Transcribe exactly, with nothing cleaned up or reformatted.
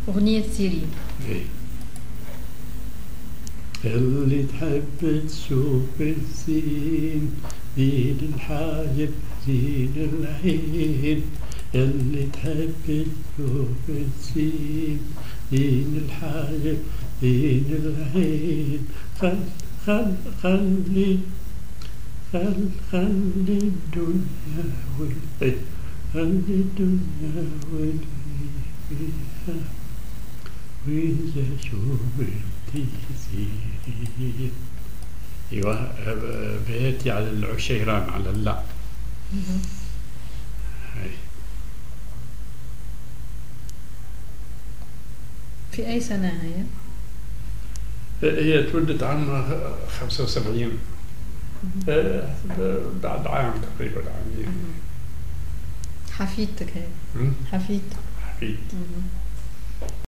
أغنية سيرين. إيه. اللي تحب تشوف الزين زين الحاجب زين العين، اللي تحب تشوف الزين زين الحاجب زين العين، خل خل خلي خل خلي الدنيا واللي خلي الدنيا واللي فيها، وإذا شوفتي زين. ايوه بيتي على العشيران على اللا. هاي. في أي سنة هي؟ هي تولدت عام خمسة وسبعين، بعد عام تقريبا عامين. حفيدتك هي؟ حفيد حفيد.